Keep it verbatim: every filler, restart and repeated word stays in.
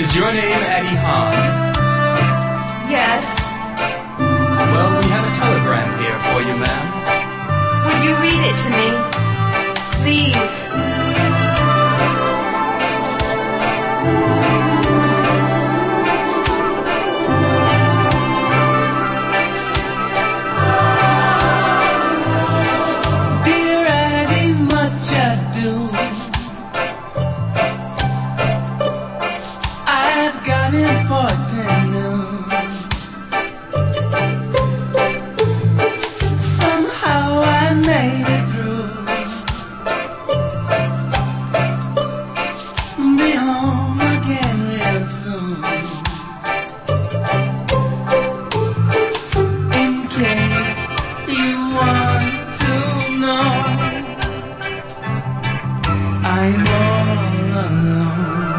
Is your name Addie Hahn? Yes. Well, we have a telegram here for you, ma'am. Would you read it to me? Please. Dear Addie, much ado. I've got important news. Somehow I made it through. Be home again real soon. In case you want to know, I'm all alone.